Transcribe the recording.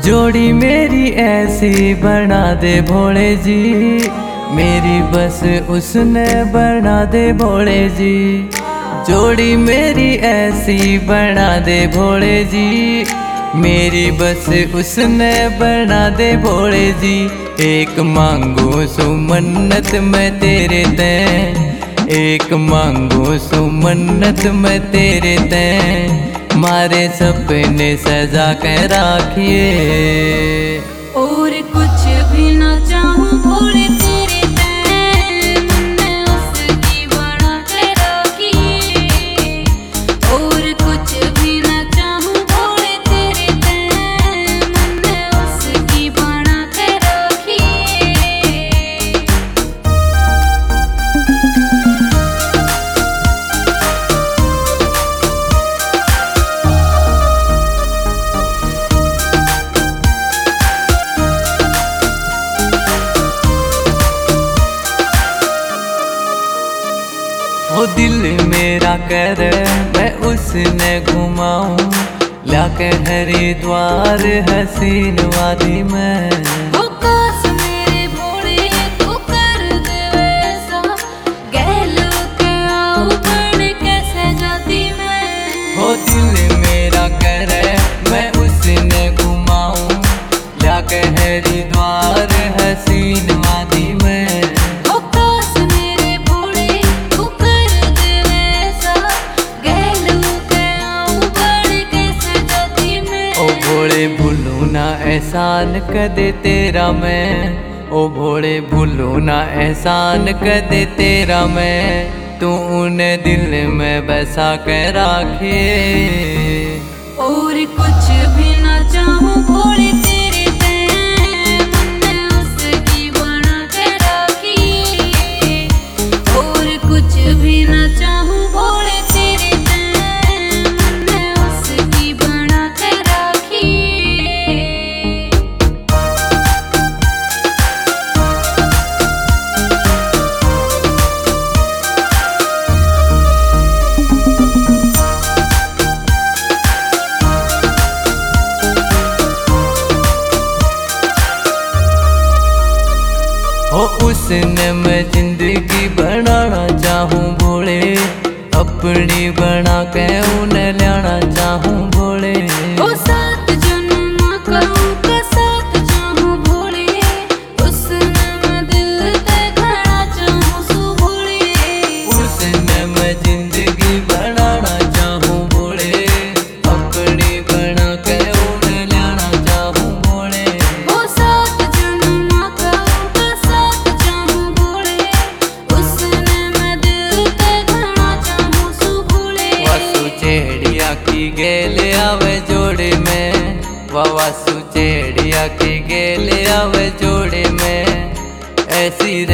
जोड़ी मेरी ऐसी बना दे भोले जी, मेरी बस उसने बना दे भोले जी। जोड़ी मेरी ऐसी बना दे भोले जी, मेरी बस उसने बना दे भोले जी। एक मांगू सु मन्नत मैं तेरे ते, एक मांगू सु मन्नत मैं तेरे ते, मारे सपने सजा के राखिए। और कुछ भी ना चाहूं भोले तेरे ते, मैंने उसकी बना के राखिए। और कुछ भी ना चाहूं भोले तेरे ते, मैंने उसकी बना के राखिए। वो दिल मेरा कर मैं उसने घुमाऊं, लाके हरिद्वार हसीन वादी में। ओ काश मेरे भोले तू कर दे वैसा, गहलो के आओ बन कैसे जाती मैं। वो दिल मेरा कर मैं उसने घुमाऊं, लाके हरिद्वार हसीन वादी में। ओ काश मेरे भोले तू कर दे वैसा, गहलो के आओ बन कैसे जाती मैं। ओ भोले भूलू ना एहसान कदे तेरा मैं, ओ भोले भूलू ना एहसान कदे तेरा मैं, तू उन्हें दिल में बसा के राखिए। और कुछ भी ना चाहूं भोले तेरे ते, मैंने उसकी बना के राखिए। और कुछ भी ना चाहूं भोले तेरे ते, मैंने उसकी बना के राखिए। हो उसने मैं जिंदगी बनाना चाहूँ भोले, अपनी बना के उन्हें लाना चाहूँ भोले। ओ सात जन्म का उनका साथ चाहूं भोले, उसने मैं दिल ते खड़ा चाहूं सु भोले। उसने मैं जिंदगी बनाना चाहूँ भोले, अपनी बना के उन्हें लाना चाहूँ भोले। ओ सात जन्म का उनका साथ चाहूं भोले, उसने मैं दिल ते खड़ा चाहूं सु भोले। वासु चेड़िया की गेल आवे जोड़े में, वासु चेड़िया की गेल आवे जोड़े में, ऐसी